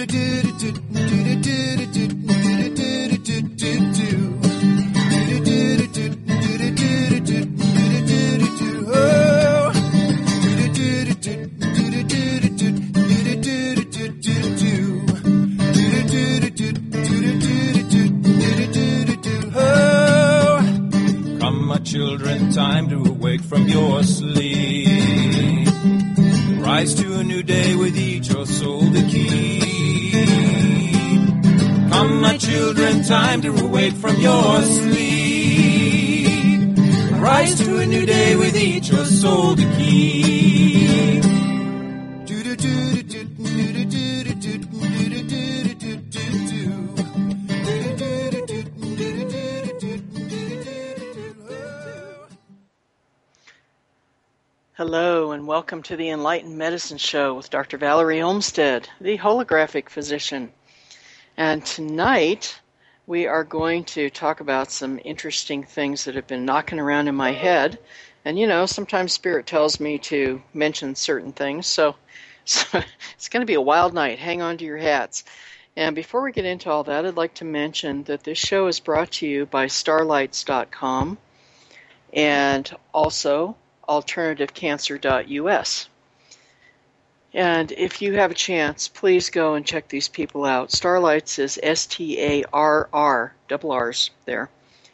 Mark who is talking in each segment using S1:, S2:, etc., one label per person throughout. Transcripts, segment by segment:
S1: Children, time to awake from your sleep. Rise to a new day with each your soul to keep. Come, my children, time to awake from your sleep. Rise to a new day with each your soul to keep.
S2: Hello and welcome to the Enlightened Medicine Show with Dr. Valerie Olmstead, the holographic physician. And tonight we are going to talk about some interesting things that have been knocking around in my head. And you know, sometimes Spirit tells me to mention certain things, so it's going to be a wild night. Hang on to your hats. And before we get into all that, I'd like to mention that this show is brought to you by Starlights.com and also alternativecancer.us. And if you have a chance, please go and check these people out. Starlights is STARR, double R's there,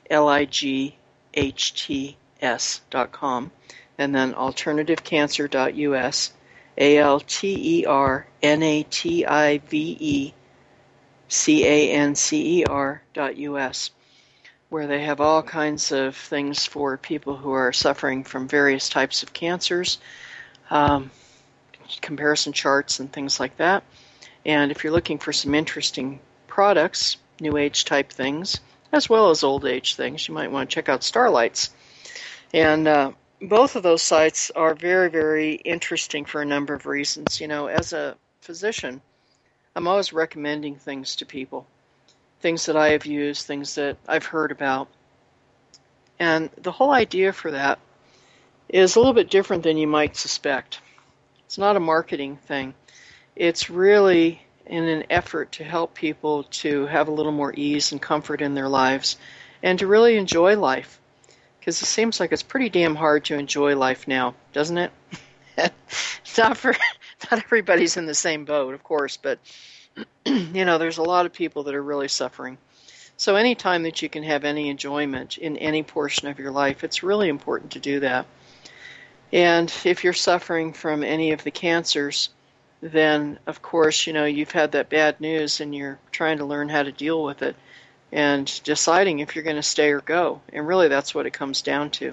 S2: LIGHTS.com, and then alternativecancer.us, ALTERNATIVECANCER.us, where they have all kinds of things for people who are suffering from various types of cancers, comparison charts and things like that. And if you're looking for some interesting products, new age type things, as well as old age things, you might want to check out Starlights. And both of those sites are very, very interesting for a number of reasons. You know, as a physician, I'm always recommending things to people. Things that I have used, things that I've heard about. And the whole idea for that is a little bit different than you might suspect. It's not a marketing thing. It's really in an effort to help people to have a little more ease and comfort in their lives and to really enjoy life. Because it seems like it's pretty damn hard to enjoy life now, doesn't it? Not everybody's in the same boat, of course, but you know, there's a lot of people that are really suffering. So any time that you can have any enjoyment in any portion of your life, it's really important to do that. And if you're suffering from any of the cancers, then, of course, you know, you've had that bad news and you're trying to learn how to deal with it and deciding if you're going to stay or go. And really, that's what it comes down to.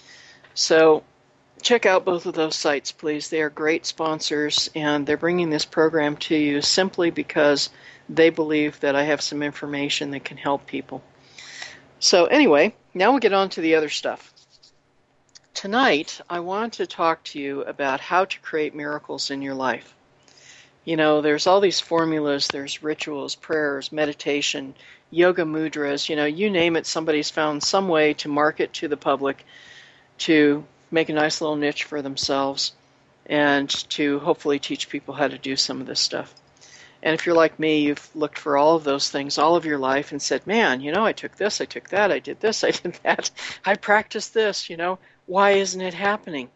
S2: So check out both of those sites, please. They are great sponsors, and they're bringing this program to you simply because they believe that I have some information that can help people. So anyway, now we'll get on to the other stuff. Tonight, I want to talk to you about how to create miracles in your life. You know, there's all these formulas, there's rituals, prayers, meditation, yoga mudras, you know, you name it, somebody's found some way to market to the public to make a nice little niche for themselves and to hopefully teach people how to do some of this stuff. And if you're like me, you've looked for all of those things all of your life and said, man, you know, I took this, I took that, I did this, I did that, I practiced this, you know, why isn't it happening?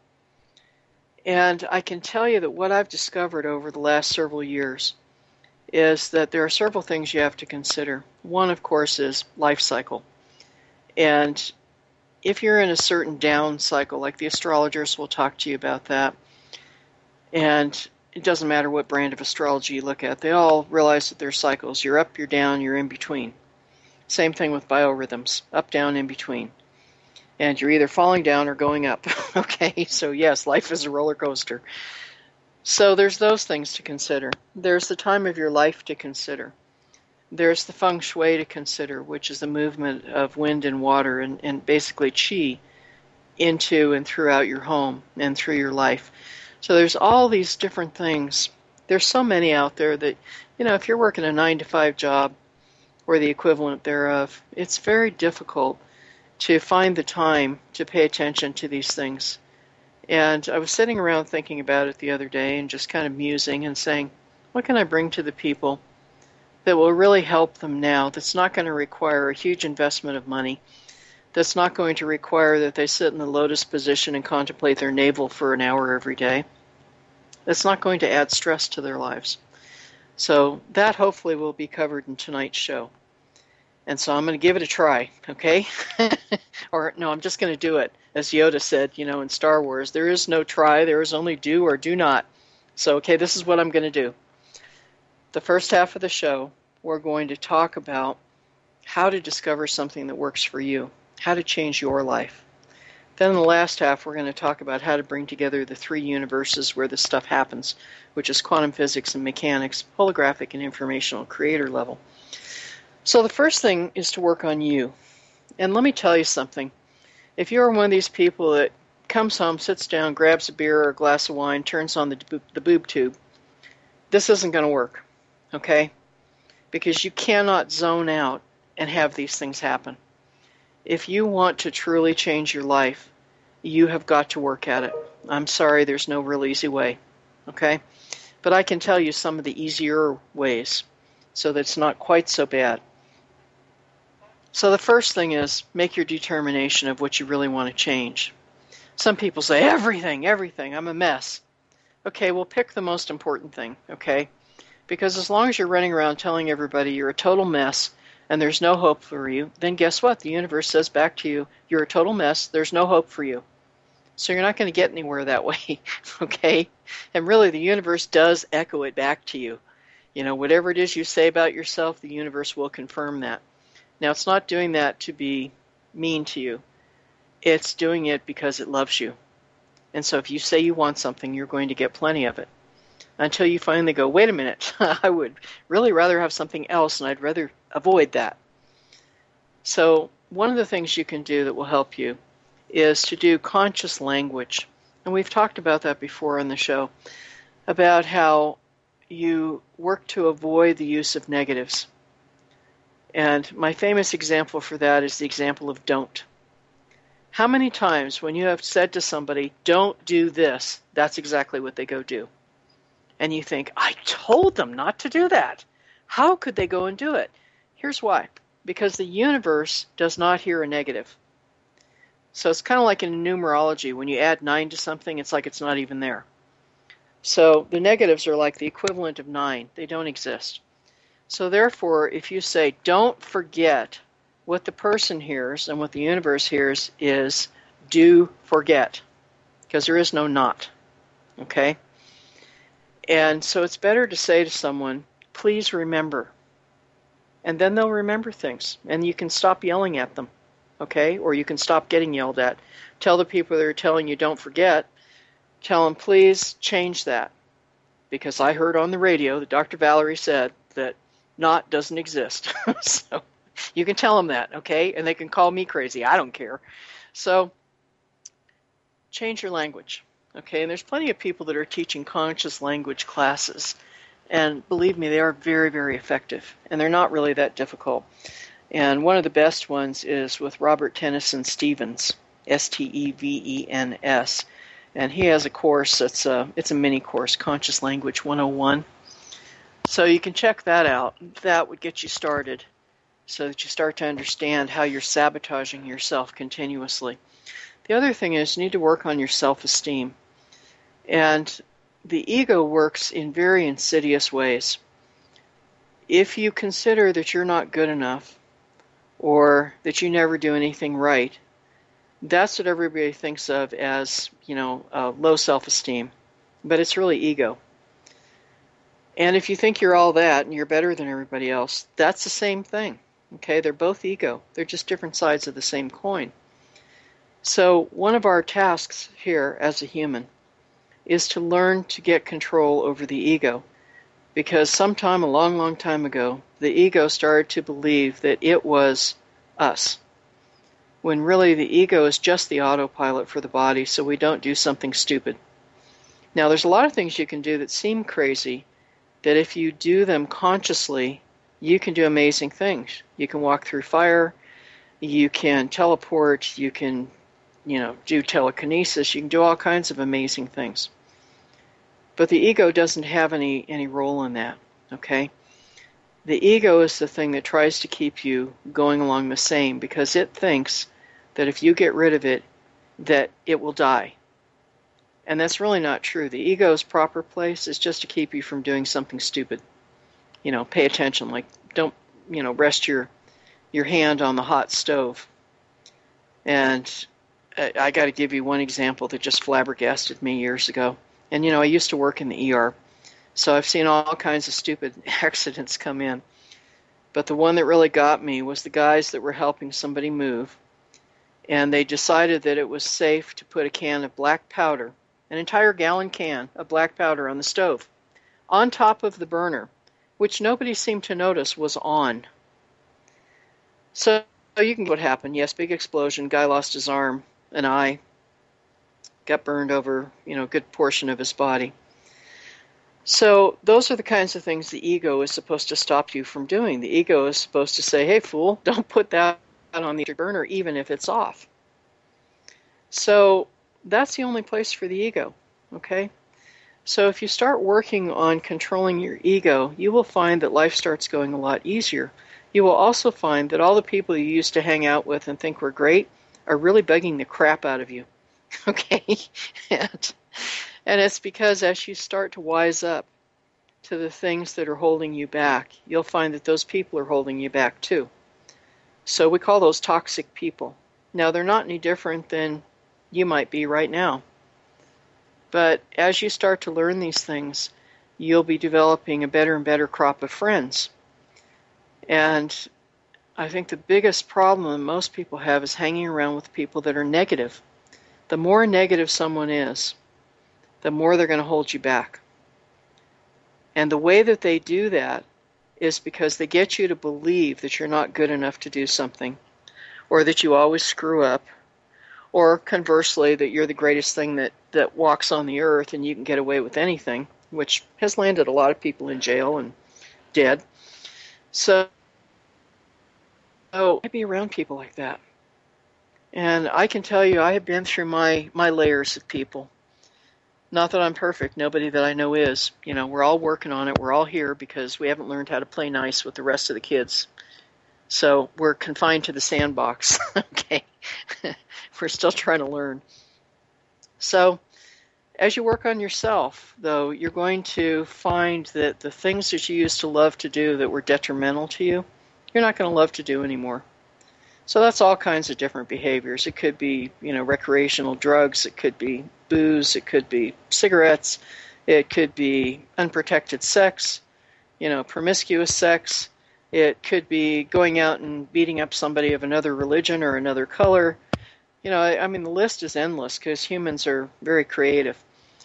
S2: And I can tell you that what I've discovered over the last several years is that there are several things you have to consider. One, of course, is life cycle. And if you're in a certain down cycle, like the astrologers will talk to you about that, and it doesn't matter what brand of astrology you look at, they all realize that there's cycles. You're up, you're down, you're in between. Same thing with biorhythms, up, down, in between. And you're either falling down or going up. Okay, so yes, life is a roller coaster. So there's those things to consider. There's the time of your life to consider. There's the feng shui to consider, which is the movement of wind and water and basically qi into and throughout your home and through your life. So there's all these different things. There's so many out there that, you know, if you're working a 9-to-5 job or the equivalent thereof, it's very difficult to find the time to pay attention to these things. And I was sitting around thinking about it the other day and just kind of musing and saying, What can I bring to the people that will really help them now, that's not going to require a huge investment of money, that's not going to require that they sit in the lotus position and contemplate their navel for an hour every day, that's not going to add stress to their lives. So that hopefully will be covered in tonight's show. And so I'm going to give it a try, okay? Or no, I'm just going to do it. As Yoda said, in Star Wars, there is no try, there is only do or do not. So, okay, this is what I'm going to do. The first half of the show, we're going to talk about how to discover something that works for you, how to change your life. Then in the last half, we're going to talk about how to bring together the three universes where this stuff happens, which is quantum physics and mechanics, holographic and informational creator level. So the first thing is to work on you. And let me tell you something. If you're one of these people that comes home, sits down, grabs a beer or a glass of wine, turns on the boob tube, this isn't going to work, okay? Because you cannot zone out and have these things happen. If you want to truly change your life, you have got to work at it. I'm sorry, there's no real easy way, okay? But I can tell you some of the easier ways so that it's not quite so bad. So the first thing is make your determination of what you really want to change. Some people say, everything, I'm a mess. Okay, well, pick the most important thing, okay? Because as long as you're running around telling everybody you're a total mess and there's no hope for you, then guess what? The universe says back to you, you're a total mess, there's no hope for you. So you're not going to get anywhere that way, okay? And really, the universe does echo it back to you. Whatever it is you say about yourself, the universe will confirm that. Now, it's not doing that to be mean to you. It's doing it because it loves you. And so if you say you want something, you're going to get plenty of it. Until you finally go, wait a minute, I would really rather have something else, and I'd rather avoid that. So one of the things you can do that will help you is to do conscious language. And we've talked about that before on the show, about how you work to avoid the use of negatives. And my famous example for that is the example of don't. How many times when you have said to somebody, don't do this, that's exactly what they go do. And you think, I told them not to do that. How could they go and do it? Here's why. Because the universe does not hear a negative. So it's kind of like in numerology. When you add 9 to something, it's like it's not even there. So the negatives are like the equivalent of 9. They don't exist. So therefore, if you say, don't forget, what the person hears and what the universe hears is, do forget. Because there is no not. Okay? And so it's better to say to someone, please remember. And then they'll remember things. And you can stop yelling at them. Okay? Or you can stop getting yelled at. Tell the people that are telling you don't forget, tell them, please change that. Because I heard on the radio that Dr. Valerie said that not doesn't exist. So you can tell them that, okay? And they can call me crazy. I don't care. So change your language, okay? And there's plenty of people that are teaching conscious language classes. And believe me, they are very, very effective. And they're not really that difficult. And one of the best ones is with Robert Tennyson Stevens, Stevens. And he has a course it's a mini course, Conscious Language 101. So you can check that out. That would get you started so that you start to understand how you're sabotaging yourself continuously. The other thing is you need to work on your self-esteem. And the ego works in very insidious ways. If you consider that you're not good enough or that you never do anything right, that's what everybody thinks of as, low self-esteem. But it's really ego. And if you think you're all that and you're better than everybody else, that's the same thing. Okay, they're both ego. They're just different sides of the same coin. So one of our tasks here as a human is to learn to get control over the ego. Because sometime, a long, long time ago, the ego started to believe that it was us. When really the ego is just the autopilot for the body, so we don't do something stupid. Now, there's a lot of things you can do that seem crazy, that if you do them consciously, you can do amazing things. You can walk through fire, you can teleport, you can, do telekinesis, you can do all kinds of amazing things. But the ego doesn't have any role in that, okay? The ego is the thing that tries to keep you going along the same because it thinks that if you get rid of it, that it will die. And that's really not true. The ego's proper place is just to keep you from doing something stupid. Pay attention, like don't, rest your hand on the hot stove. And I got to give you one example that just flabbergasted me years ago. And, I used to work in the ER, so I've seen all kinds of stupid accidents come in. But the one that really got me was the guys that were helping somebody move, and they decided that it was safe to put a can of black powder, an entire gallon can of black powder on the stove, on top of the burner, which nobody seemed to notice was on. So you can what happened. Yes, big explosion, guy lost his arm, an eye, got burned over, a good portion of his body. So those are the kinds of things the ego is supposed to stop you from doing. The ego is supposed to say, hey, fool, don't put that on the burner even if it's off. So that's the only place for the ego, okay? So if you start working on controlling your ego, you will find that life starts going a lot easier. You will also find that all the people you used to hang out with and think were great are really bugging the crap out of you. Okay? And it's because as you start to wise up to the things that are holding you back, you'll find that those people are holding you back too. So we call those toxic people. Now, they're not any different than you might be right now. But as you start to learn these things, you'll be developing a better and better crop of friends. And I think the biggest problem most people have is hanging around with people that are negative. The more negative someone is, the more they're going to hold you back. And the way that they do that is because they get you to believe that you're not good enough to do something, or that you always screw up, or conversely, that you're the greatest thing that walks on the earth and you can get away with anything, which has landed a lot of people in jail and dead. So I'd be around people like that. And I can tell you, I have been through my layers of people. Not that I'm perfect. Nobody that I know is. We're all working on it. We're all here because we haven't learned how to play nice with the rest of the kids. So we're confined to the sandbox. Okay. We're still trying to learn. So as you work on yourself, though, you're going to find that the things that you used to love to do that were detrimental to you, you're not going to love to do anymore. So that's all kinds of different behaviors. It could be, recreational drugs. It could be booze. It could be cigarettes. It could be unprotected sex, promiscuous sex. It could be going out and beating up somebody of another religion or another color. The list is endless because humans are very creative.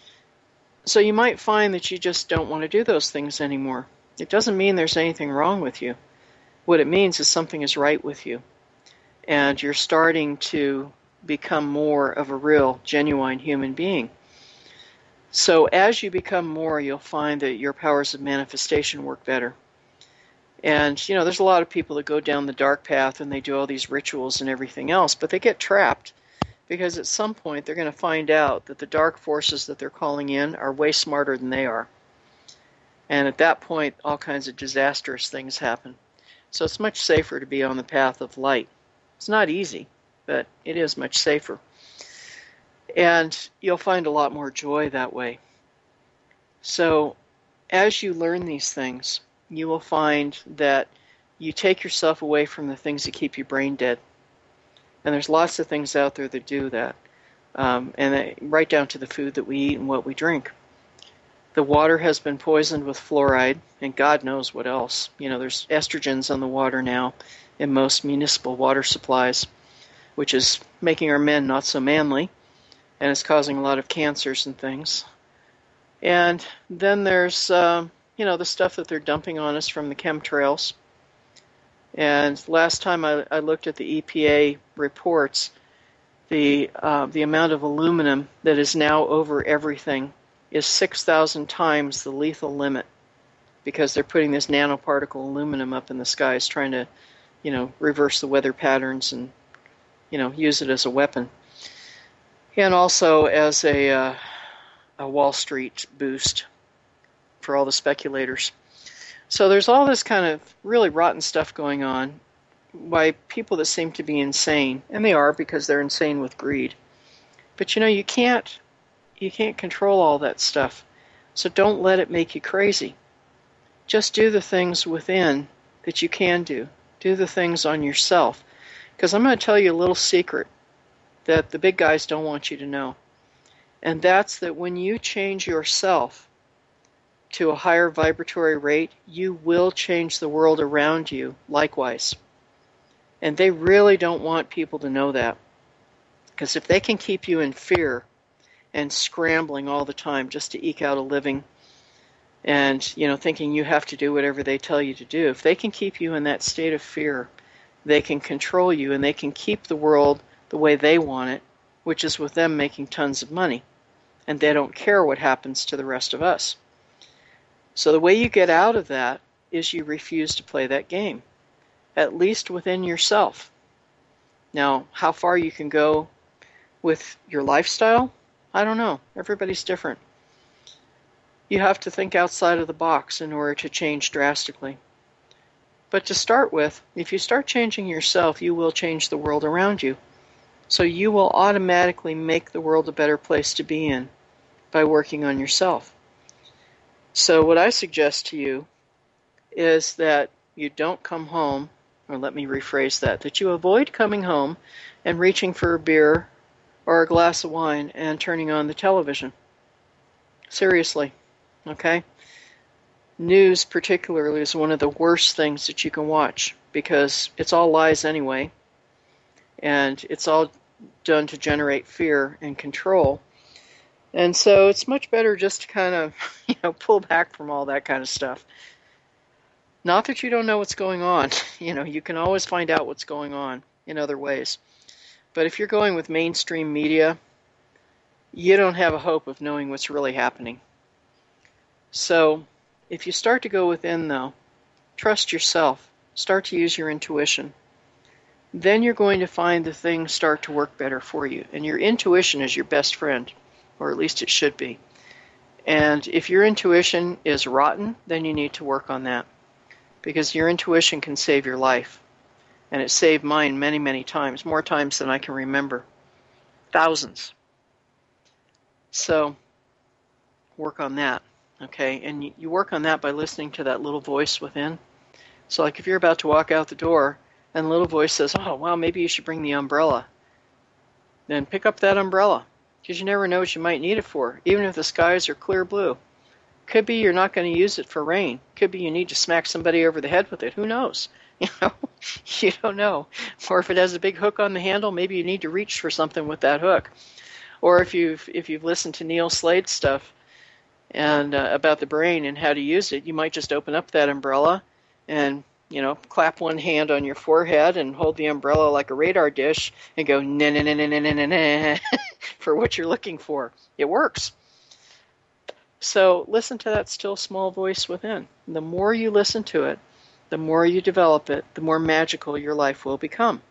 S2: So you might find that you just don't want to do those things anymore. It doesn't mean there's anything wrong with you. What it means is something is right with you. And you're starting to become more of a real, genuine human being. So as you become more, you'll find that your powers of manifestation work better. And, there's a lot of people that go down the dark path and they do all these rituals and everything else, but they get trapped because at some point they're going to find out that the dark forces that they're calling in are way smarter than they are. And at that point, all kinds of disastrous things happen. So it's much safer to be on the path of light. It's not easy, but it is much safer. And you'll find a lot more joy that way. So as you learn these things, you will find that you take yourself away from the things that keep your brain dead. And there's lots of things out there that do that. Right down to the food that we eat and what we drink. The water has been poisoned with fluoride, and God knows what else. There's estrogens on the water now in most municipal water supplies, which is making our men not so manly, and it's causing a lot of cancers and things. And then there's, the stuff that they're dumping on us from the chemtrails. And last time I looked at the EPA reports, the amount of aluminum that is now over everything is 6,000 times the lethal limit, because they're putting this nanoparticle aluminum up in the skies trying to, reverse the weather patterns and, use it as a weapon. And also as a a Wall Street boost for all the speculators. So there's all this kind of really rotten stuff going on by people that seem to be insane, and they are because they're insane with greed. But you can't control all that stuff. So don't let it make you crazy. Just do the things within that you can do. Do the things on yourself. Because I'm going to tell you a little secret that the big guys don't want you to know. And that's that when you change yourself to a higher vibratory rate, you will change the world around you likewise. And they really don't want people to know that. Because if they can keep you in fear and scrambling all the time just to eke out a living and, thinking you have to do whatever they tell you to do, if they can keep you in that state of fear, they can control you and they can keep the world the way they want it, which is with them making tons of money. And they don't care what happens to the rest of us. So the way you get out of that is you refuse to play that game, at least within yourself. Now, how far you can go with your lifestyle, I don't know. Everybody's different. You have to think outside of the box in order to change drastically. But to start with, if you start changing yourself, you will change the world around you. So you will automatically make the world a better place to be in by working on yourself. So what I suggest to you is that you don't come home, or let me rephrase that you avoid coming home and reaching for a beer or a glass of wine and turning on the television. Seriously, okay? News particularly is one of the worst things that you can watch because it's all lies anyway, and it's all done to generate fear and control. And so it's much better just to kind of, pull back from all that kind of stuff. Not that you don't know what's going on. You can always find out what's going on in other ways. But if you're going with mainstream media, you don't have a hope of knowing what's really happening. So if you start to go within, though, trust yourself. Start to use your intuition. Then you're going to find the things start to work better for you. And your intuition is your best friend, or at least it should be. And if your intuition is rotten, then you need to work on that. Because your intuition can save your life. And it saved mine many, many times, more times than I can remember. Thousands. So, work on that, okay? And you work on that by listening to that little voice within. So like if you're about to walk out the door, and the little voice says, oh, wow, maybe you should bring the umbrella. Then pick up that umbrella, because you never know what you might need it for, even if the skies are clear blue. Could be you're not going to use it for rain. Could be you need to smack somebody over the head with it. Who knows? You don't know. Or if it has a big hook on the handle, maybe you need to reach for something with that hook. Or if you've listened to Neil Slade's stuff and about the brain and how to use it, you might just open up that umbrella and clap one hand on your forehead and hold the umbrella like a radar dish and go na na na na na na na for what you're looking for. It works. So listen to that still small voice within. The more you listen to it, the more you develop it, the more magical your life will become.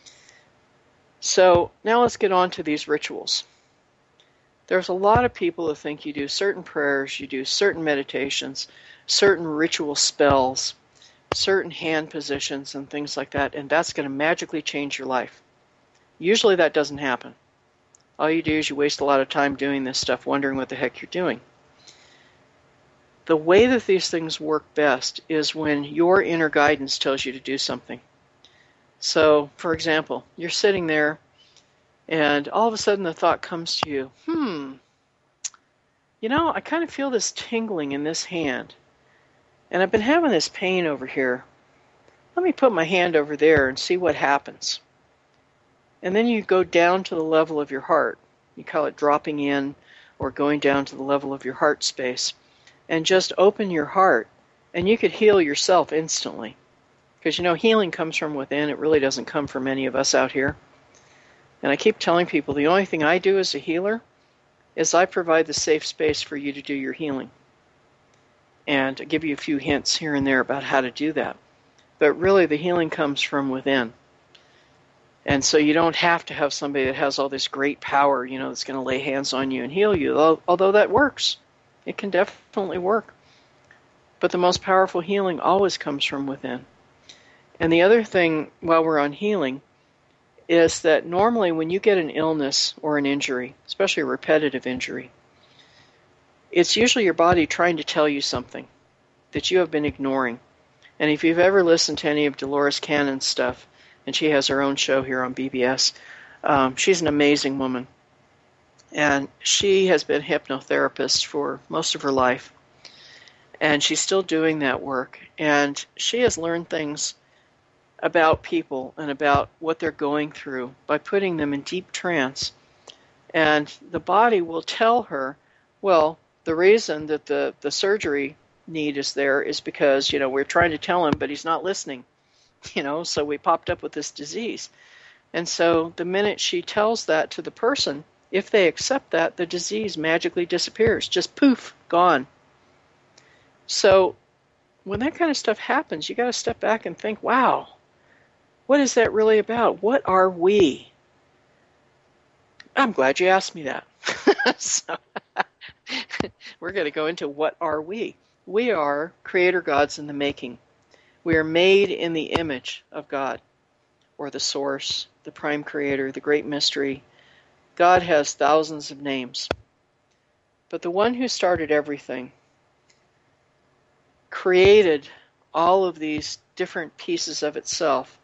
S2: So now let's get on to these rituals. There's a lot of people who think you do certain prayers, you do certain meditations, certain ritual spells, certain hand positions and things like that, and that's going to magically change your life. Usually that doesn't happen. All you do is you waste a lot of time doing this stuff, wondering what the heck you're doing. The way that these things work best is when your inner guidance tells you to do something. So, for example, you're sitting there and all of a sudden the thought comes to you, I kind of feel this tingling in this hand. And I've been having this pain over here. Let me put my hand over there and see what happens. And then you go down to the level of your heart. You call it dropping in or going down to the level of your heart space. And just open your heart, and you could heal yourself instantly. Because, healing comes from within. It really doesn't come from any of us out here. And I keep telling people the only thing I do as a healer is I provide the safe space for you to do your healing. And I give you a few hints here and there about how to do that. But really, the healing comes from within. And so you don't have to have somebody that has all this great power, that's going to lay hands on you and heal you, although that works. It can definitely work. But the most powerful healing always comes from within. And the other thing, while we're on healing, is that normally when you get an illness or an injury, especially a repetitive injury, it's usually your body trying to tell you something that you have been ignoring. And if you've ever listened to any of Dolores Cannon's stuff, and she has her own show here on BBS, she's an amazing woman. And she has been a hypnotherapist for most of her life. And she's still doing that work. And she has learned things about people and about what they're going through by putting them in deep trance. And the body will tell her, well, the reason that the surgery need is there is because, we're trying to tell him, but he's not listening. So we popped up with this disease. And so the minute she tells that to the person, if they accept that, the disease magically disappears. Just poof, gone. So when that kind of stuff happens, you got to step back and think, wow, what is that really about? What are we? I'm glad you asked me that. So we're going to go into what are we. We are creator gods in the making. We are made in the image of God, or the source, the prime creator, the great mystery. God has thousands of names. But the one who started everything created all of these different pieces of itself.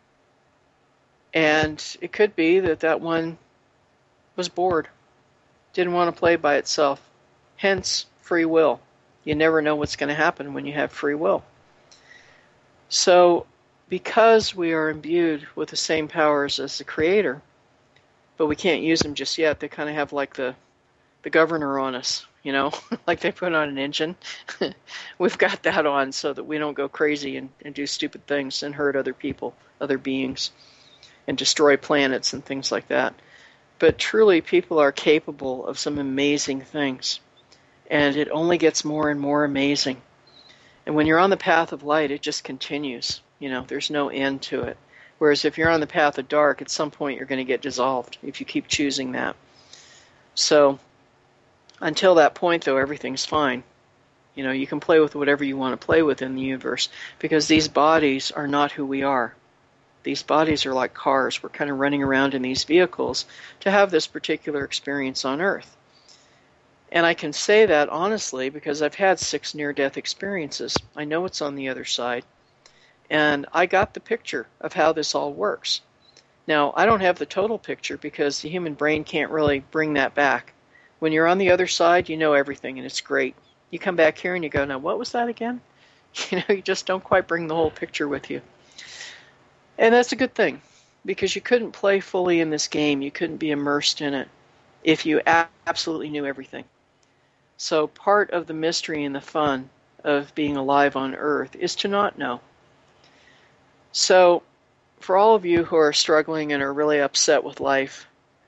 S2: And it could be that one was bored, didn't want to play by itself. Hence, free will. You never know what's going to happen when you have free will. So, because we are imbued with the same powers as the Creator, but we can't use them just yet, they kind of have like the governor on us, like they put on an engine. We've got that on so that we don't go crazy and do stupid things and hurt other people, other beings, and destroy planets and things like that. But truly, people are capable of some amazing things, and it only gets more and more amazing. And when you're on the path of light, it just continues. There's no end to it. Whereas if you're on the path of dark, at some point you're going to get dissolved if you keep choosing that. So until that point, though, everything's fine. You can play with whatever you want to play with in the universe, because these bodies are not who we are. These bodies are like cars. We're kind of running around in these vehicles to have this particular experience on Earth. And I can say that honestly because I've had 6 near-death experiences. I know what's on the other side. And I got the picture of how this all works. Now, I don't have the total picture because the human brain can't really bring that back. When you're on the other side, you know everything, and it's great. You come back here and you go, now what was that again? You just don't quite bring the whole picture with you. And that's a good thing, because you couldn't play fully in this game. You couldn't be immersed in it if you absolutely knew everything. So part of the mystery and the fun of being alive on Earth is to not know. So for all of you who are struggling and are really upset with life,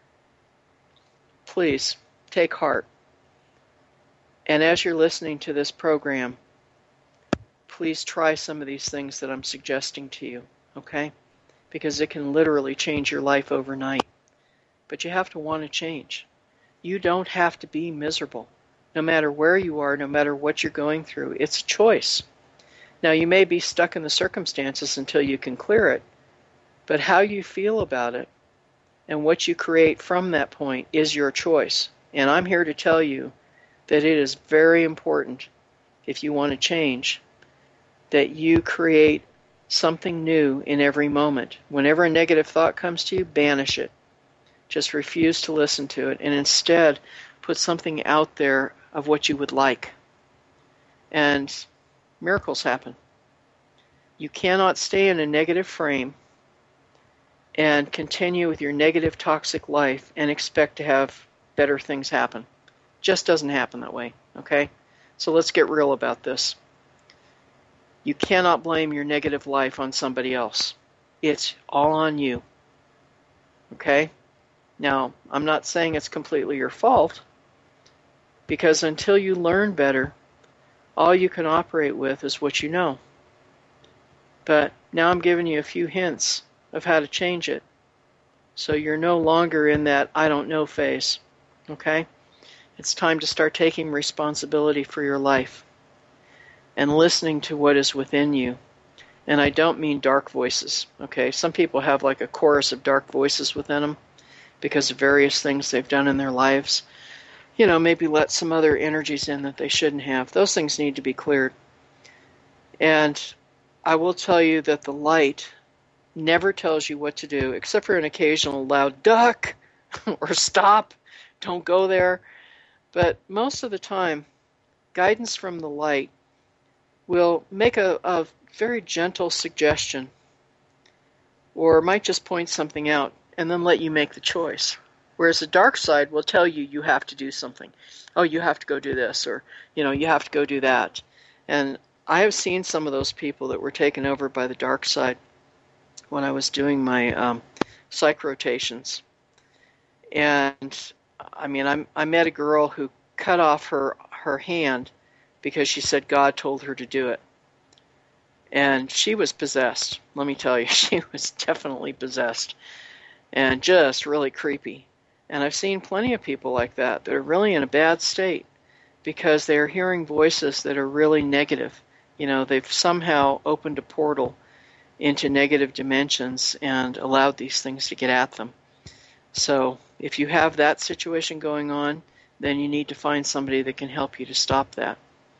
S2: please take heart. And as you're listening to this program, please try some of these things that I'm suggesting to you, okay? Because it can literally change your life overnight. But you have to want to change. You don't have to be miserable. No matter where you are, no matter what you're going through, it's a choice. Now, you may be stuck in the circumstances until you can clear it, but how you feel about it and what you create from that point is your choice. And I'm here to tell you that it is very important, if you want to change, that you create something new in every moment. Whenever a negative thought comes to you, banish it. Just refuse to listen to it, and instead put something out there of what you would like. And miracles happen. You cannot stay in a negative frame and continue with your negative, toxic life and expect to have better things happen. Just doesn't happen that way, okay? So let's get real about this. You cannot blame your negative life on somebody else. It's all on you, okay? Now, I'm not saying it's completely your fault, because until you learn better, all you can operate with is what you know. But now I'm giving you a few hints of how to change it. So you're no longer in that I don't know phase. Okay? It's time to start taking responsibility for your life and listening to what is within you. And I don't mean dark voices. Okay? Some people have like a chorus of dark voices within them because of various things they've done in their lives. You know, maybe let some other energies in that they shouldn't have. Those things need to be cleared. And I will tell you that the light never tells you what to do, except for an occasional loud duck or stop, don't go there. But most of the time, guidance from the light will make a very gentle suggestion, or might just point something out and then let you make the choice. Whereas the dark side will tell you you have to do something. Oh, you have to go do this, or, you know, you have to go do that. And I have seen some of those people that were taken over by the dark side when I was doing my psych rotations. And I mean, I met a girl who cut off her hand because she said God told her to do it. And she was possessed. Let me tell you, she was definitely possessed and just really creepy. And I've seen plenty of people like that that are really in a bad state because they're hearing voices that are really negative. You know, they've somehow opened a portal into negative dimensions and allowed these things to get at them. So if you have that situation going on, then you need to find somebody that can help you to stop that.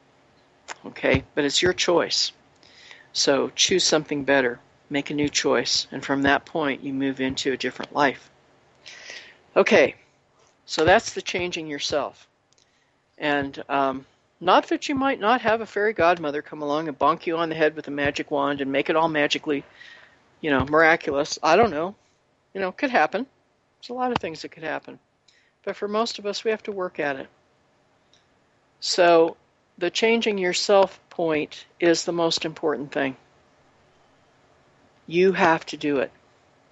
S2: Okay? But it's your choice. So choose something better. Make a new choice. And from that point, you move into a different life. Okay. So that's the changing yourself. And not that you might not have a fairy godmother come along and bonk you on the head with a magic wand and make it all magically, you know, miraculous. I don't know. You know, it could happen. There's a lot of things that could happen. But for most of us, we have to work at it. So the changing yourself point is the most important thing. You have to do it.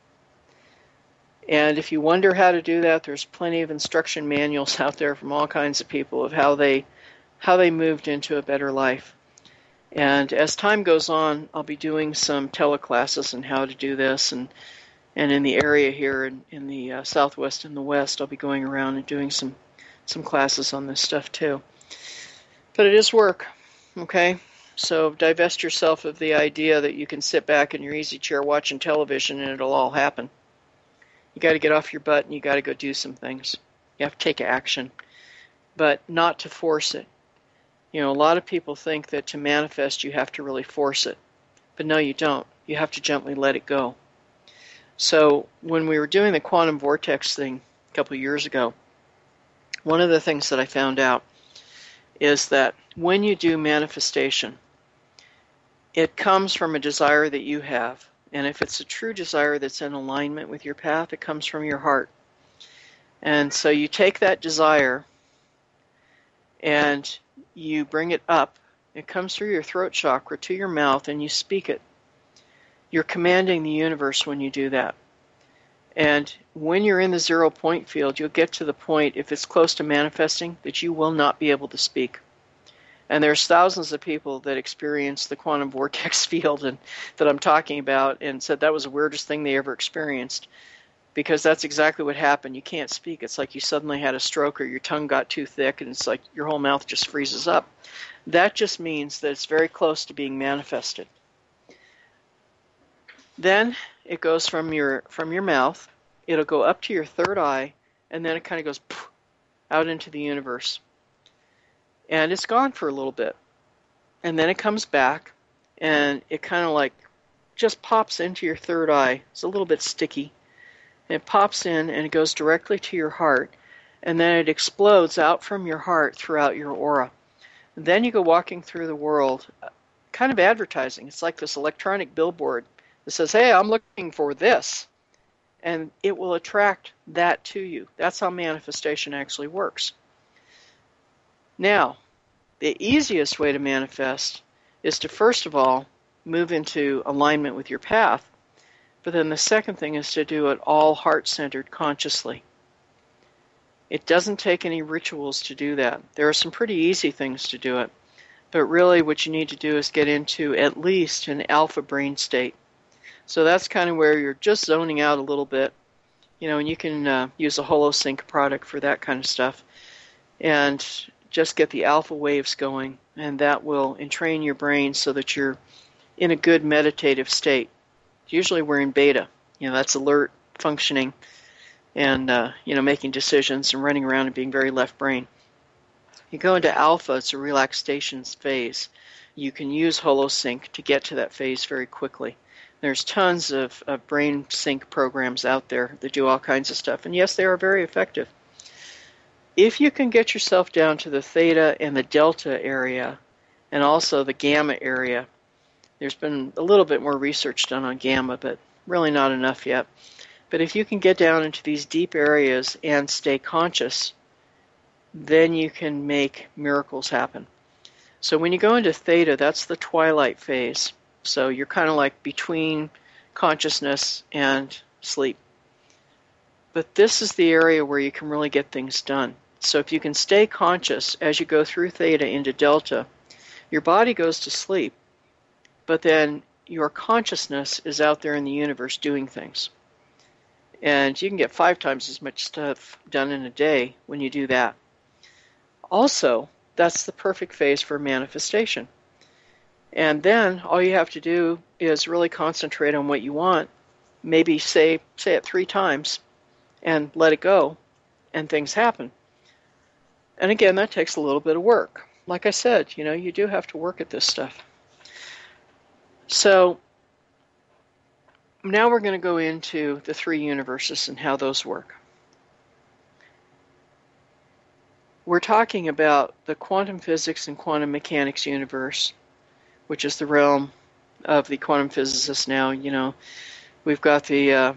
S2: And if you wonder how to do that, there's plenty of instruction manuals out there from all kinds of people of how they moved into a better life. And as time goes on, I'll be doing some teleclasses on how to do this, and in the area here in the Southwest and the West, I'll be going around and doing some classes on this stuff too. But it is work, okay? So divest yourself of the idea that you can sit back in your easy chair watching television and it'll all happen. You got to get off your butt and you got to go do some things. You have to take action, but not to force it. You know, a lot of people think that to manifest you have to really force it, but no, you don't. You have to gently let it go. So when we were doing the quantum vortex thing a couple of years ago, one of the things that I found out is that when you do manifestation, it comes from a desire that you have. And if it's a true desire that's in alignment with your path, it comes from your heart. And so you take that desire and you bring it up. It comes through your throat chakra to your mouth and you speak it. You're commanding the universe when you do that. And when you're in the 0 point field, you'll get to the point, if it's close to manifesting, that you will not be able to speak. And there's thousands of people that experience the quantum vortex field and that I'm talking about and said that was the weirdest thing they ever experienced. Because that's exactly what happened. You can't speak. It's like you suddenly had a stroke or your tongue got too thick and it's like your whole mouth just freezes up. That just means that it's very close to being manifested. Then it goes from your mouth, it'll go up to your third eye, and then it kind of goes out into the universe. And it's gone for a little bit. And then it comes back, and it kind of like just pops into your third eye. It's a little bit sticky. And it pops in, and it goes directly to your heart, and then it explodes out from your heart throughout your aura. And then you go walking through the world, kind of advertising. It's like this electronic billboard that says, hey, I'm looking for this. And it will attract that to you. That's how manifestation actually works. Now, the easiest way to manifest is to first of all move into alignment with your path. But then the second thing is to do it all heart-centered consciously. It doesn't take any rituals to do that. There are some pretty easy things to do it. But really what you need to do is get into at least an alpha brain state. So that's kind of where you're just zoning out a little bit And you can use a HoloSync product for that kind of stuff, and just get the alpha waves going, and that will entrain your brain so that you're in a good meditative state. Usually we're in beta, that's alert functioning and making decisions and running around and being very left brain. You go into alpha, it's a relaxation phase. You can use HoloSync to get to that phase very quickly. There's tons of brain sync programs out there that do all kinds of stuff, and yes, they are very effective. If you can get yourself down to the theta and the delta area, and also the gamma area, there's been a little bit more research done on gamma, but really not enough yet. But if you can get down into these deep areas and stay conscious, then you can make miracles happen. So when you go into theta, that's the twilight phase. So you're kind of like between consciousness and sleep. But this is the area where you can really get things done. So if you can stay conscious as you go through theta into delta, your body goes to sleep, but then your consciousness is out there in the universe doing things. And you can get 5 times as much stuff done in a day when you do that. Also, that's the perfect phase for manifestation. And then all you have to do is really concentrate on what you want, maybe say it 3 times, and let it go, and things happen. And again, that takes a little bit of work. Like I said, you do have to work at this stuff. So now we're going to go into the 3 universes and how those work. We're talking about the quantum physics and quantum mechanics universe, which is the realm of the quantum physicists now. We've got the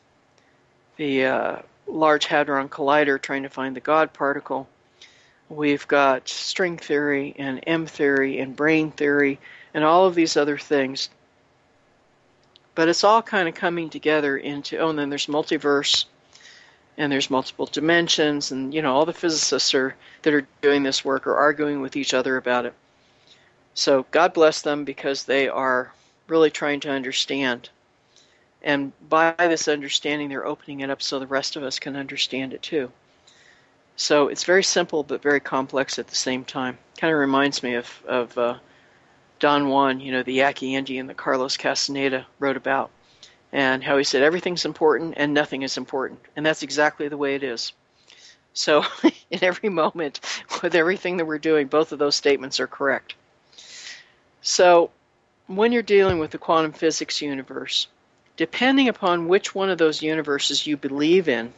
S2: Large Hadron Collider trying to find the God particle. We've got string theory and M theory and brain theory and all of these other things. But it's all kind of coming together into, and then there's multiverse, and there's multiple dimensions, and all the physicists that are doing this work are arguing with each other about it. So God bless them, because they are really trying to understand. And by this understanding, they're opening it up so the rest of us can understand it too. So it's very simple but very complex at the same time. Kind of reminds me of Don Juan, the Yaqui Indian that Carlos Castaneda wrote about, and how he said everything's important and nothing is important. And that's exactly the way it is. So in every moment, with everything that we're doing, both of those statements are correct. So when you're dealing with the quantum physics universe, depending upon which one of those universes you believe in,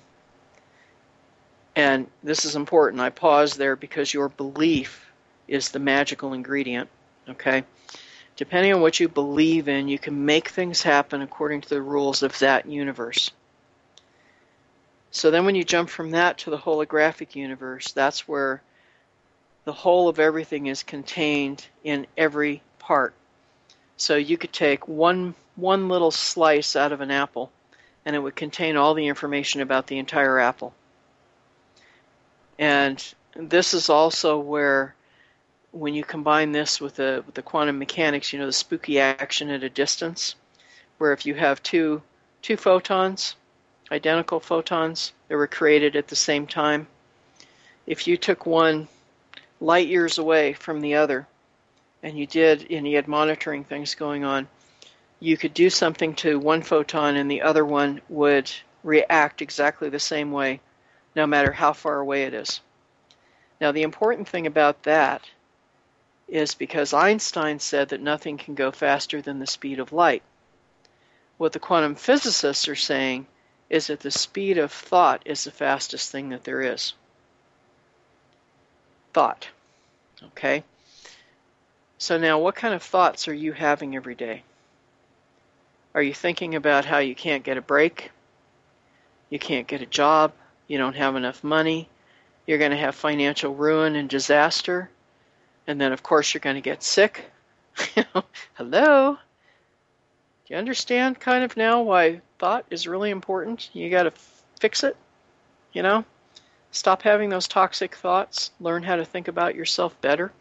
S2: and this is important, I pause there because your belief is the magical ingredient, okay? Depending on what you believe in, you can make things happen according to the rules of that universe. So then when you jump from that to the holographic universe, that's where the whole of everything is contained in every part. So you could take one little slice out of an apple, and it would contain all the information about the entire apple. And this is also where, when you combine this with the quantum mechanics, the spooky action at a distance, where if you have two photons, identical photons, that were created at the same time, if you took one light years away from the other, and you had monitoring things going on, you could do something to one photon and the other one would react exactly the same way, no matter how far away it is. Now, the important thing about that is because Einstein said that nothing can go faster than the speed of light. What the quantum physicists are saying is that the speed of thought is the fastest thing that there is. Thought. Okay? So now, what kind of thoughts are you having every day? Are you thinking about how you can't get a break? You can't get a job? You don't have enough money? You're going to have financial ruin and disaster? And then, of course, you're going to get sick? Hello? Do you understand kind of now why thought is really important? You got to fix it, Stop having those toxic thoughts. Learn how to think about yourself better.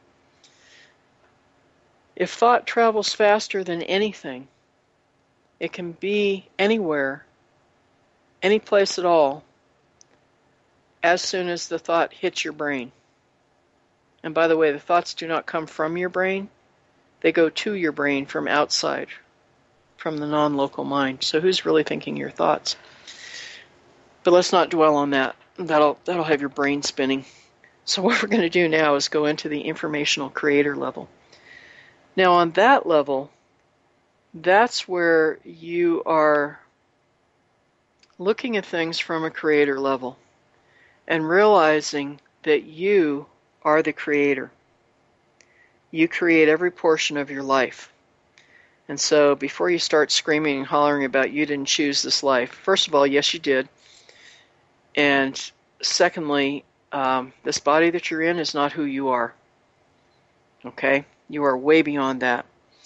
S2: If thought travels faster than anything, it can be anywhere any place at all, as soon as the thought hits your brain. And by the way, the thoughts do not come from your brain. They go to your brain from outside, from the non-local mind. So who's really thinking your thoughts? But let's not dwell on that. That'll have your brain spinning. So what we're going to do now is go into the informational creator level. Now on that level, that's where you are looking at things from a creator level and realizing that you are the creator. You create every portion of your life. And so before you start screaming and hollering about you didn't choose this life, first of all, yes, you did. And secondly, this body that you're in is not who you are. Okay? You are way beyond that.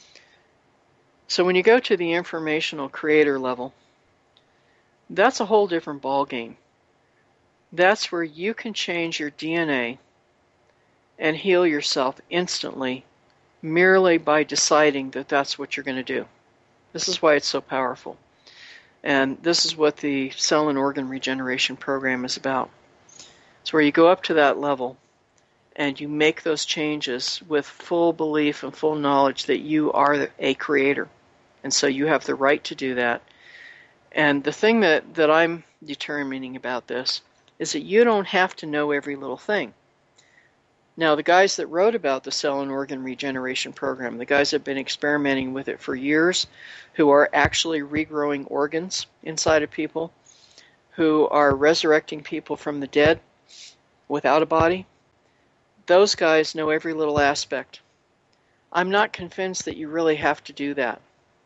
S2: So when you go to the informational creator level, that's a whole different ballgame. That's where you can change your DNA and heal yourself instantly merely by deciding that that's what you're going to do. This is why it's so powerful. And this is what the cell and organ regeneration program is about. It's where you go up to that level and you make those changes with full belief and full knowledge that you are a creator. And so you have the right to do that. And the thing that I'm determining about this is that you don't have to know every little thing. Now, the guys that wrote about the cell and organ regeneration program, the guys that have been experimenting with it for years, who are actually regrowing organs inside of people, who are resurrecting people from the dead without a body, those guys know every little aspect. I'm not convinced that you really have to do that.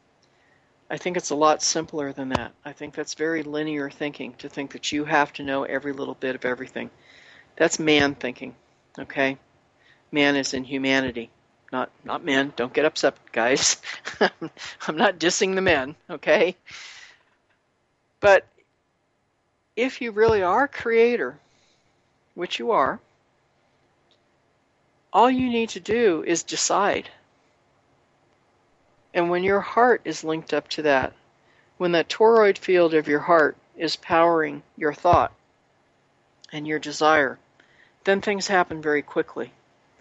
S2: I think it's a lot simpler than that. I think that's very linear thinking, to think that you have to know every little bit of everything. That's man thinking, okay? Man is in humanity, not men. Don't get upset, guys. I'm not dissing the men, okay? But if you really are a creator, which you are, all you need to do is decide. And when your heart is linked up to that, when that toroid field of your heart is powering your thought and your desire, then things happen very quickly.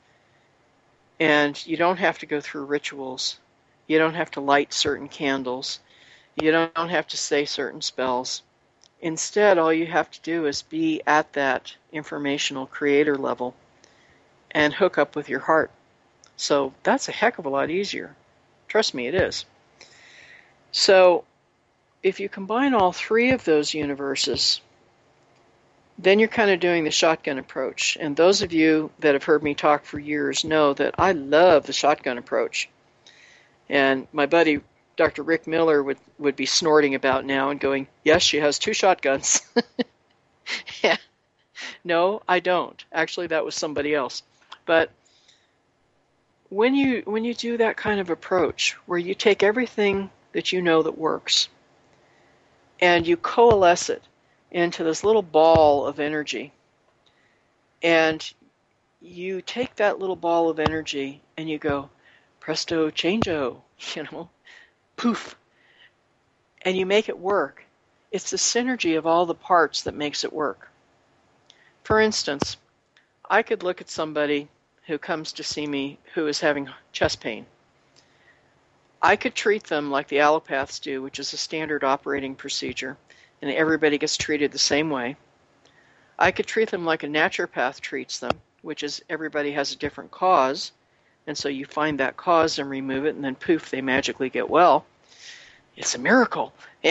S2: And you don't have to go through rituals. You don't have to light certain candles. You don't have to say certain spells. Instead, all you have to do is be at that informational creator level and hook up with your heart. So that's a heck of a lot easier. Trust me, it is. So if you combine all three of those universes, then you're kind of doing the shotgun approach. And those of you that have heard me talk for years know that I love the shotgun approach. And my buddy, Dr. Rick Miller, would be snorting about now and going, yes, she has 2 shotguns. Yeah. No, I don't. Actually, that was somebody else. But when you do that kind of approach, where you take everything that you know that works and you coalesce it into this little ball of energy, and you take that little ball of energy and you go, presto changeo, poof, and you make it work. It's the synergy of all the parts that makes it work. For instance, I could look at somebody who comes to see me who is having chest pain. I could treat them like the allopaths do, which is a standard operating procedure, and everybody gets treated the same way. I could treat them like a naturopath treats them, which is everybody has a different cause, and so you find that cause and remove it, and then poof, they magically get well. It's a miracle. And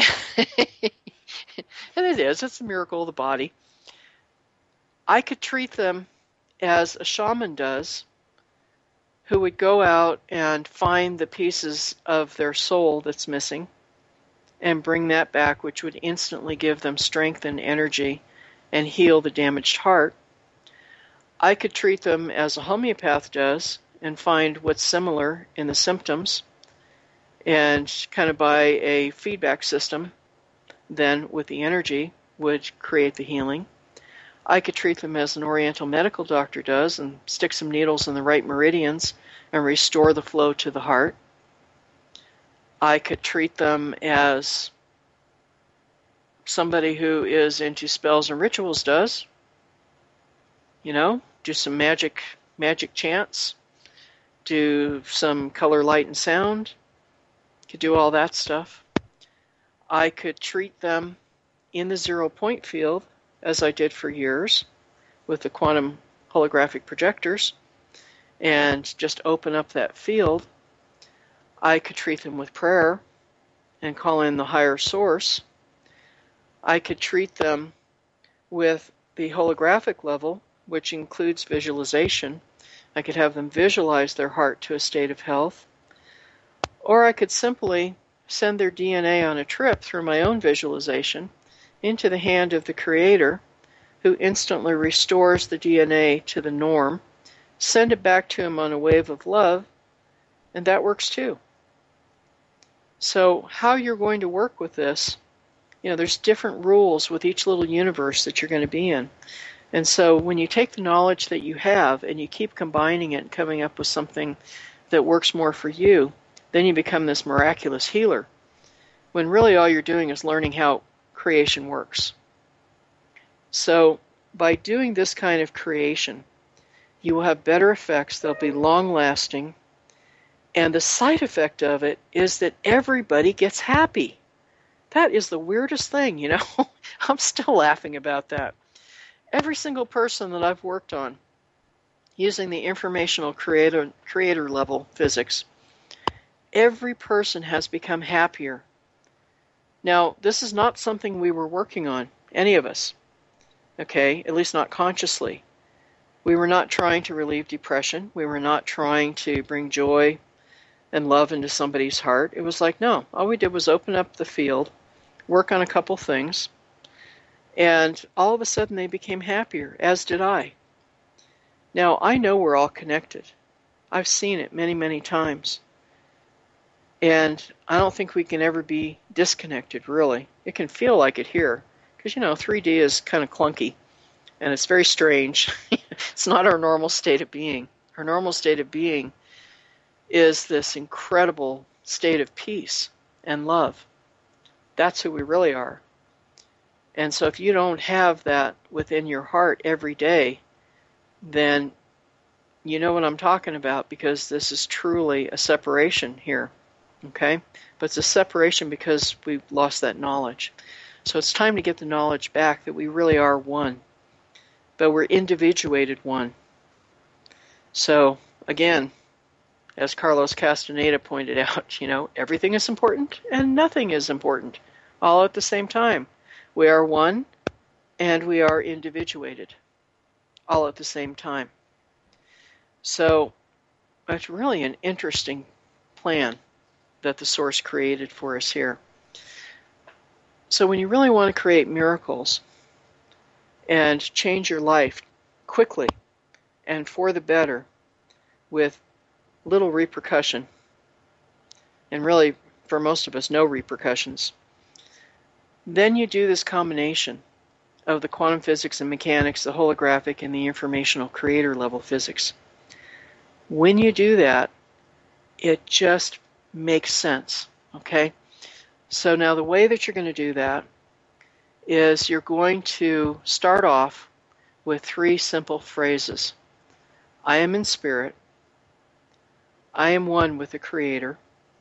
S2: it is. It's a miracle of the body. I could treat them as a shaman does, who would go out and find the pieces of their soul that's missing and bring that back, which would instantly give them strength and energy and heal the damaged heart. I could treat them as a homeopath does and find what's similar in the symptoms and kind of by a feedback system, then with the energy would create the healing. I could treat them as an Oriental medical doctor does and stick some needles in the right meridians and restore the flow to the heart. I could treat them as somebody who is into spells and rituals does. Do some magic chants, do some color, light, and sound, could do all that stuff. I could treat them in the 0 point field, as I did for years with the quantum holographic projectors, and just open up that field. I could treat them with prayer and call in the higher source. I could treat them with the holographic level, which includes visualization. I could have them visualize their heart to a state of health. Or I could simply send their DNA on a trip through my own visualization into the hand of the Creator, who instantly restores the DNA to the norm, send it back to him on a wave of love, and that works too. So how you're going to work with this, there's different rules with each little universe that you're going to be in. And so when you take the knowledge that you have and you keep combining it and coming up with something that works more for you, then you become this miraculous healer, when really all you're doing is learning how creation works. So by doing this kind of creation, you will have better effects. They'll be long-lasting. And the side effect of it is that everybody gets happy. That is the weirdest thing, I'm still laughing about that. Every single person that I've worked on using the informational creator level physics, every person has become happier. Now, this is not something we were working on, any of us, okay? At least not consciously. We were not trying to relieve depression. We were not trying to bring joy and love into somebody's heart. It was like, no, all we did was open up the field, work on a couple things, and all of a sudden they became happier, as did I. Now, I know we're all connected. I've seen it many, many times. And I don't think we can ever be disconnected, really. It can feel like it here, because, 3D is kind of clunky, and it's very strange. It's not our normal state of being. Our normal state of being is this incredible state of peace and love. That's who we really are. And so if you don't have that within your heart every day, then you know what I'm talking about, because this is truly a separation here. Okay? But it's a separation because we've lost that knowledge. So it's time to get the knowledge back that we really are one. But we're individuated one. So, again, as Carlos Castaneda pointed out, everything is important and nothing is important, all at the same time. We are one and we are individuated, all at the same time. So, it's really an interesting plan that the Source created for us here. So when you really want to create miracles and change your life quickly and for the better with little repercussion, and really for most of us no repercussions, then you do this combination of the quantum physics and mechanics, the holographic and the informational creator level physics. When you do that, it just makes sense, okay? So now the way that you're going to do that is you're going to start off with 3 simple phrases. I am in spirit. I am one with the Creator.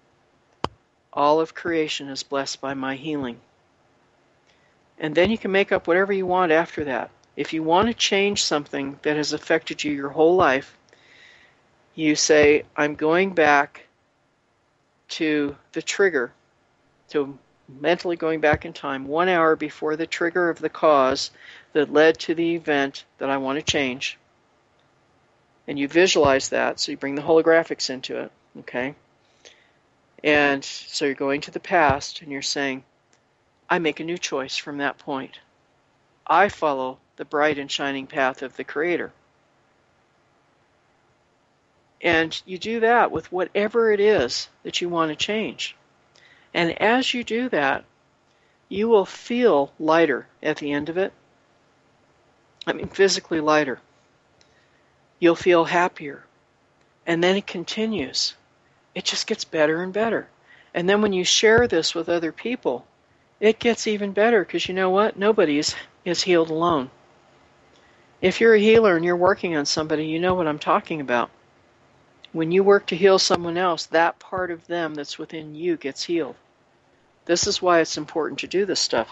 S2: All of creation is blessed by my healing. And then you can make up whatever you want after that. If you want to change something that has affected you your whole life, you say, I'm going back to the trigger, to mentally going back in time 1 hour before the trigger of the cause that led to the event that I want to change. And you visualize that, so you bring the holographics into it, okay? And so you're going to the past and you're saying, I make a new choice from that point. I follow the bright and shining path of the Creator. And you do that with whatever it is that you want to change. And as you do that, you will feel lighter at the end of it. I mean, physically lighter. You'll feel happier. And then it continues. It just gets better and better. And then when you share this with other people, it gets even better because you know what? Nobody is healed alone. If you're a healer and you're working on somebody, you know what I'm talking about. When you work to heal someone else, that part of them that's within you gets healed. This is why it's important to do this stuff.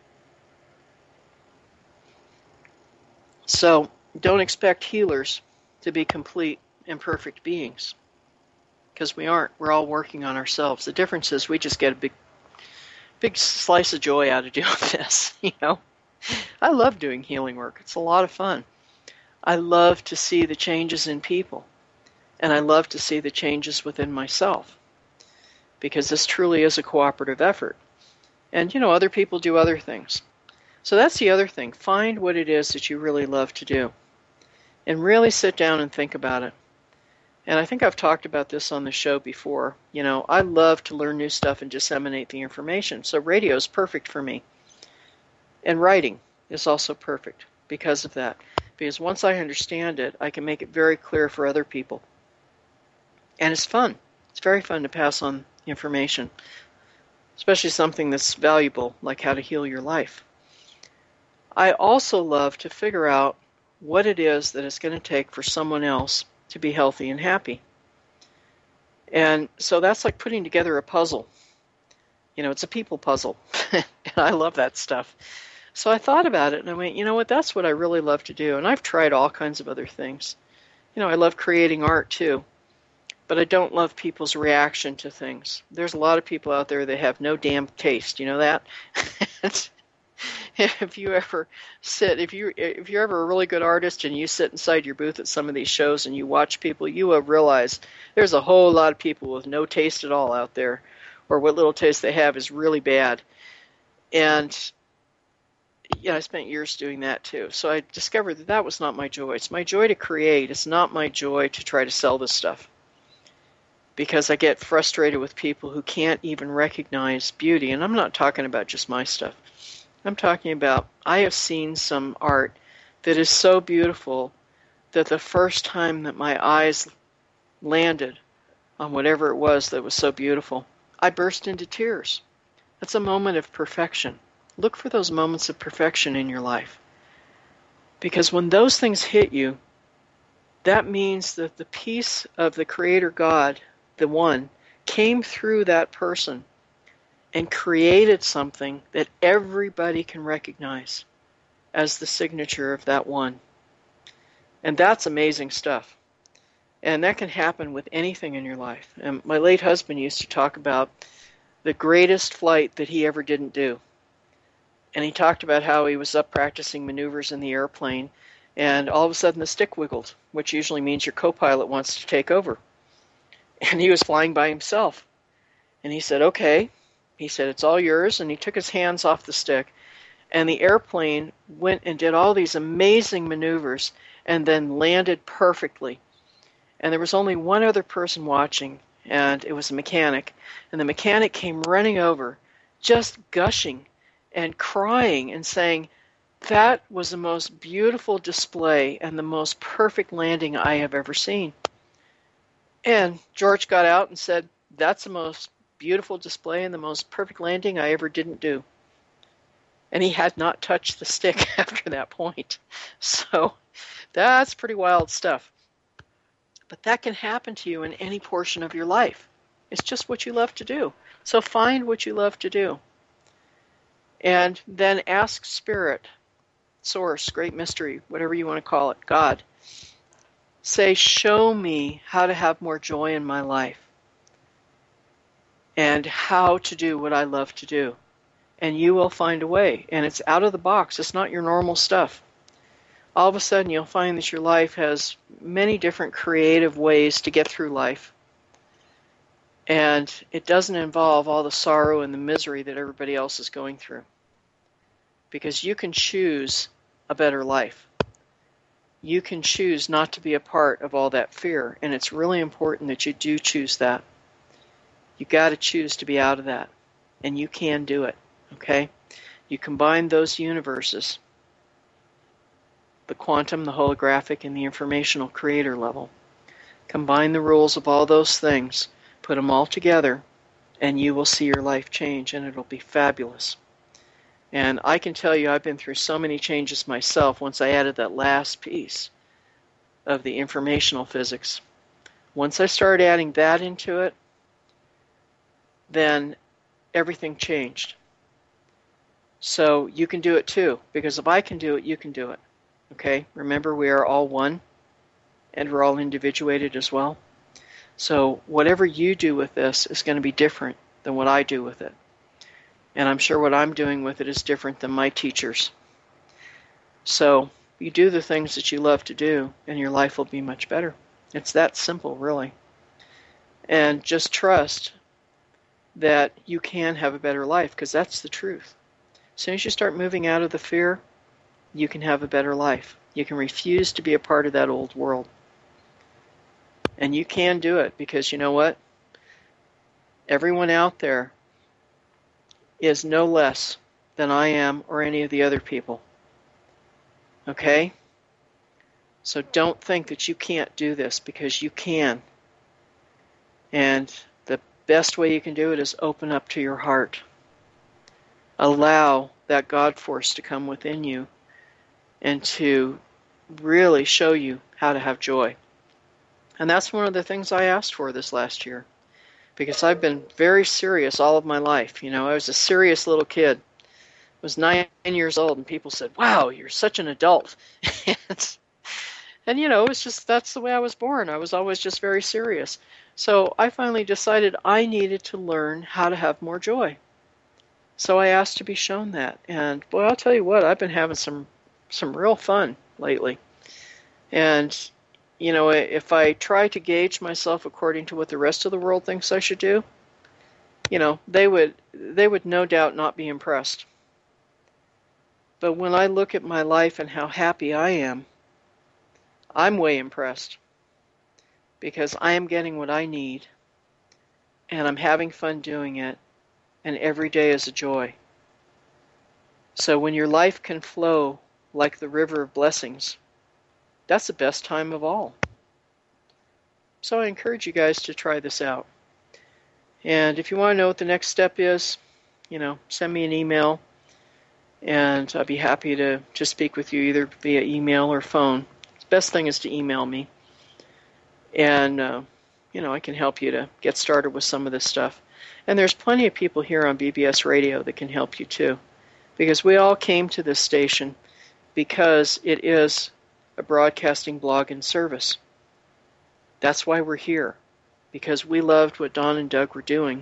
S2: So don't expect healers to be complete and perfect beings, because we aren't. We're all working on ourselves. The difference is we just get a big slice of joy out of doing this. I love doing healing work. It's a lot of fun. I love to see the changes in people, and I love to see the changes within myself, because this truly is a cooperative effort. And other people do other things. So that's the other thing. Find what it is that you really love to do, and really sit down and think about it. And I think I've talked about this on the show before. I love to learn new stuff and disseminate the information. So radio is perfect for me. And writing is also perfect because of that. Because once I understand it, I can make it very clear for other people. And it's fun. It's very fun to pass on information, especially something that's valuable, like how to heal your life. I also love to figure out what it is that it's going to take for someone else to be healthy and happy. And so that's like putting together a puzzle. It's a people puzzle. And I love that stuff. So I thought about it and I went, you know what, that's what I really love to do. And I've tried all kinds of other things. I love creating art too. But I don't love people's reaction to things. There's a lot of people out there that have no damn taste. You know that? If you ever if you're ever a really good artist and you sit inside your booth at some of these shows and you watch people, you will realize there's a whole lot of people with no taste at all out there, or what little taste they have is really bad. And I spent years doing that too. So I discovered that was not my joy. It's my joy to create. It's not my joy to try to sell this stuff. Because I get frustrated with people who can't even recognize beauty. And I'm not talking about just my stuff. I'm talking about, I have seen some art that is so beautiful that the first time that my eyes landed on whatever it was that was so beautiful, I burst into tears. That's a moment of perfection. Look for those moments of perfection in your life. Because when those things hit you, that means that the peace of the Creator God, the One, came through that person and created something that everybody can recognize as the signature of that One. And that's amazing stuff. And that can happen with anything in your life. And my late husband used to talk about the greatest flight that he ever didn't do. And he talked about how he was up practicing maneuvers in the airplane, and all of a sudden the stick wiggled, which usually means your co-pilot wants to take over. And he was flying by himself. And he said, okay. He said, it's all yours. And he took his hands off the stick. And the airplane went and did all these amazing maneuvers and then landed perfectly. And there was only one other person watching, and it was a mechanic. And the mechanic came running over, just gushing and crying and saying, that was the most beautiful display and the most perfect landing I have ever seen. And George got out and said, that's the most beautiful display and the most perfect landing I ever didn't do. And he had not touched the stick after that point. So that's pretty wild stuff. But that can happen to you in any portion of your life. It's just what you love to do. So find what you love to do. And then ask Spirit, Source, Great Mystery, whatever you want to call it, God. Say, show me how to have more joy in my life and how to do what I love to do. And you will find a way. And it's out of the box. It's not your normal stuff. All of a sudden, you'll find that your life has many different creative ways to get through life. And it doesn't involve all the sorrow and the misery that everybody else is going through. Because you can choose a better life. You can choose not to be a part of all that fear. And it's really important that you do choose that. You got to choose to be out of that. And you can do it. Okay? You combine those universes, the quantum, the holographic, and the informational creator level. Combine the rules of all those things, put them all together, and you will see your life change, and it'll be fabulous. And I can tell you I've been through so many changes myself once I added that last piece of the informational physics. Once I started adding that into it, then everything changed. So you can do it too, because if I can do it, you can do it. Okay? Remember, we are all one, and we're all individuated as well. So whatever you do with this is going to be different than what I do with it. And I'm sure what I'm doing with it is different than my teachers. So you do the things that you love to do, and your life will be much better. It's that simple, really. And just trust that you can have a better life, because that's the truth. As soon as you start moving out of the fear, you can have a better life. You can refuse to be a part of that old world. And you can do it, because you know what? Everyone out there is no less than I am or any of the other people. Okay? So don't think that you can't do this, because you can. And the best way you can do it is open up to your heart. Allow that God force to come within you and to really show you how to have joy. And that's one of the things I asked for this last year, because I've been very serious all of my life. You know, I was a serious little kid. I was 9 years old, and people said, "Wow, you're such an adult." And you know, it's just, that's the way I was born. I was always just very serious. So I finally decided I needed to learn how to have more joy. So I asked to be shown that. And boy, I'll tell you what, I've been having some real fun lately. And you know, if I try to gauge myself according to what the rest of the world thinks I should do, you know, they would no doubt not be impressed. But when I look at my life and how happy I am, I'm way impressed, because I am getting what I need, and I'm having fun doing it, and every day is a joy. So when your life can flow like the river of blessings, that's the best time of all. So I encourage you guys to try this out. And if you want to know what the next step is, you know, send me an email, and I'd be happy to speak with you either via email or phone. The best thing is to email me. And, you know, I can help you to get started with some of this stuff. And there's plenty of people here on BBS Radio that can help you too, because we all came to this station because it is a broadcasting blog and service. That's why we're here, because we loved what Don and Doug were doing,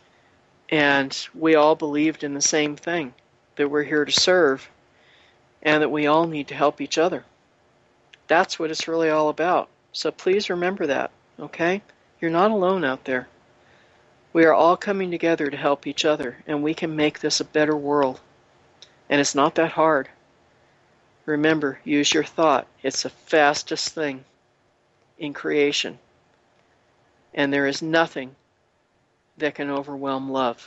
S2: and we all believed in the same thing, that we're here to serve, and that we all need to help each other. That's what it's really all about. So please remember that, okay? You're not alone out there. We are all coming together to help each other, and we can make this a better world. And it's not that hard. Remember, use your thought. It's the fastest thing in creation. And there is nothing that can overwhelm love.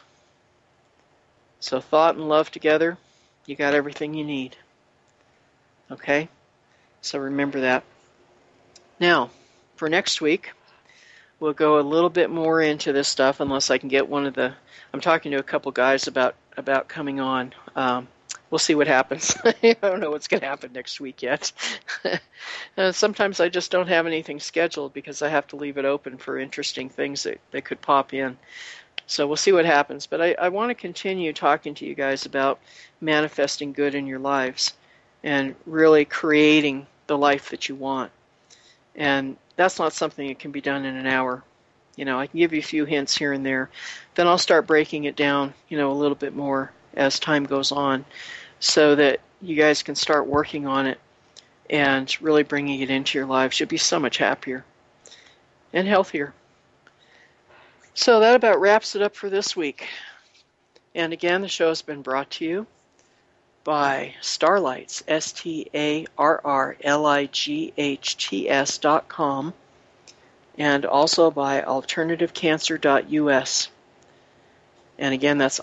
S2: So thought and love together, you got everything you need. Okay? So remember that. Now, for next week, we'll go a little bit more into this stuff, unless I can get one of the... I'm talking to a couple guys about coming on. We'll see what happens. I don't know what's going to happen next week yet. Sometimes I just don't have anything scheduled, because I have to leave it open for interesting things that could pop in. So we'll see what happens. But I want to continue talking to you guys about manifesting good in your lives and really creating the life that you want. And that's not something that can be done in an hour. You know, I can give you a few hints here and there. Then I'll start breaking it down, you know, a little bit more as time goes on, so that you guys can start working on it and really bringing it into your lives. You'll be so much happier and healthier. So that about wraps it up for this week. And again, the show has been brought to you by Starlights, StarLights.com, and also by alternativecancer.us. And again, that's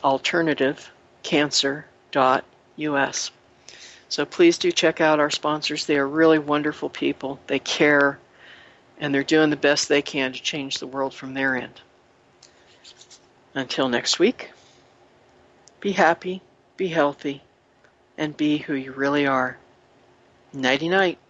S2: alternativecancer.us. So please do check out our sponsors. They are really wonderful people. They care, and they're doing the best they can to change the world from their end. Until next week, be happy, be healthy, and be who you really are. Nighty-night.